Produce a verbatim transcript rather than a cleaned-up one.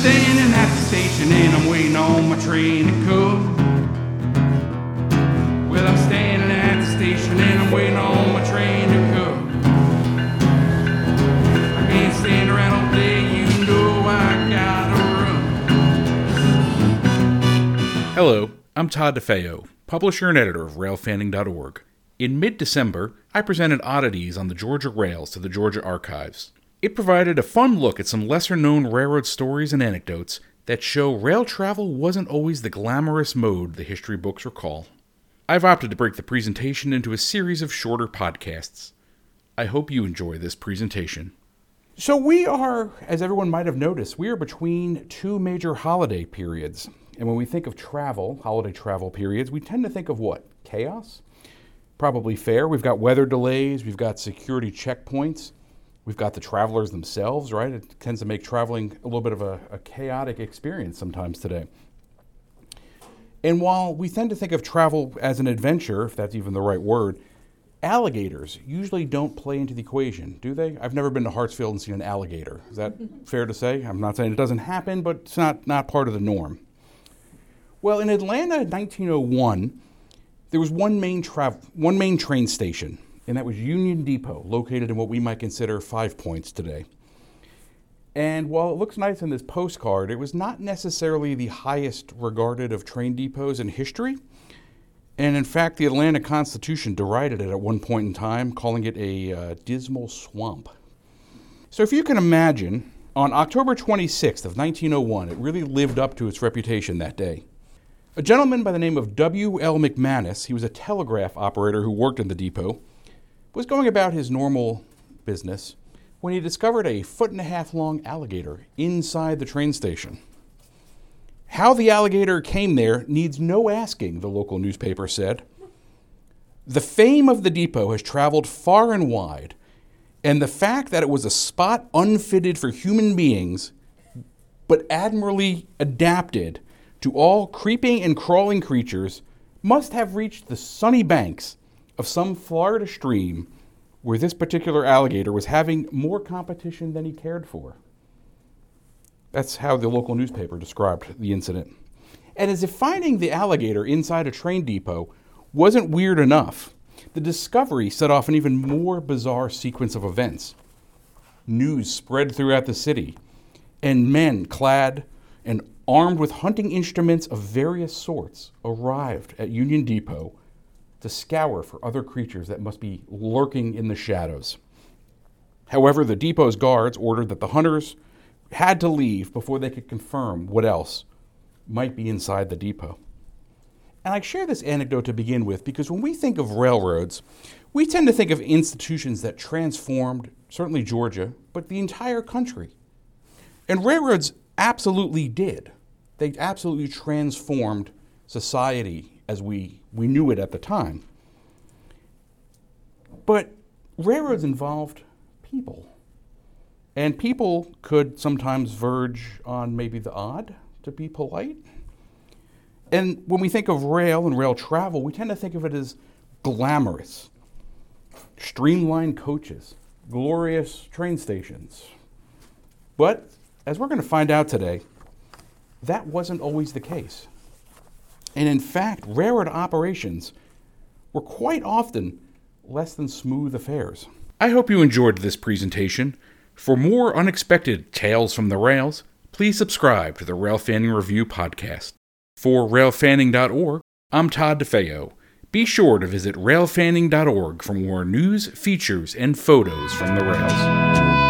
standing at the station and I'm waiting on my train to come. Well, I'm standing at the station and I'm waiting on my train to come. I can't stand around all day, you know I gotta run. Hello, I'm Todd DeFeo, publisher and editor of rail fanning dot org. In mid-December, I presented Oddities on the Georgia Rails to the Georgia Archives. It provided a fun look at some lesser-known railroad stories and anecdotes that show rail travel wasn't always the glamorous mode the history books recall. I've opted to break the presentation into a series of shorter podcasts. I hope you enjoy this presentation. So we are, as everyone might have noticed, we are between two major holiday periods. And when we think of travel, holiday travel periods, we tend to think of what? Chaos? Probably fair. We've got weather delays, we've got security checkpoints, we've got the travelers themselves, right? It tends to make traveling a little bit of a, a chaotic experience sometimes today. And while we tend to think of travel as an adventure, if that's even the right word, alligators usually don't play into the equation, do they? I've never been to Hartsfield and seen an alligator. Is that fair to say? I'm not saying it doesn't happen, but it's not, not part of the norm. Well, in Atlanta in nineteen oh one, there was one main travel, one main train station, and that was Union Depot, located in what we might consider Five Points today. And while it looks nice in this postcard, it was not necessarily the highest regarded of train depots in history. And in fact, the Atlanta Constitution derided it at one point in time, calling it a uh, dismal swamp. So if you can imagine, on October twenty-sixth of nineteen oh one, it really lived up to its reputation that day. A gentleman by the name of W L McManus, he was a telegraph operator who worked in the depot, was going about his normal business when he discovered a foot and a half long alligator inside the train station. How the alligator came there needs no asking, the local newspaper said. The fame of the depot has traveled far and wide, and the fact that it was a spot unfitted for human beings, but admirably adapted to all creeping and crawling creatures, must have reached the sunny banks of some Florida stream where this particular alligator was having more competition than he cared for. That's how the local newspaper described the incident. And as if finding the alligator inside a train depot wasn't weird enough, the discovery set off an even more bizarre sequence of events. News spread throughout the city, and men clad and armed with hunting instruments of various sorts arrived at Union Depot to scour for other creatures that must be lurking in the shadows. However, the depot's guards ordered that the hunters had to leave before they could confirm what else might be inside the depot. And I share this anecdote to begin with because when we think of railroads, we tend to think of institutions that transformed, certainly Georgia, but the entire country. And railroads absolutely did. They absolutely transformed society as we, we knew it at the time. But railroads involved people. And people could sometimes verge on maybe the odd, to be polite. And when we think of rail and rail travel, we tend to think of it as glamorous, streamlined coaches, glorious train stations. But as we're going to find out today, that wasn't always the case. And in fact, railroad operations were quite often less than smooth affairs. I hope you enjoyed this presentation. For more unexpected tales from the rails, please subscribe to the Rail Fanning Review podcast. For rail fanning dot org, I'm Todd DeFeo. Be sure to visit rail fanning dot org for more news, features, and photos from the rails.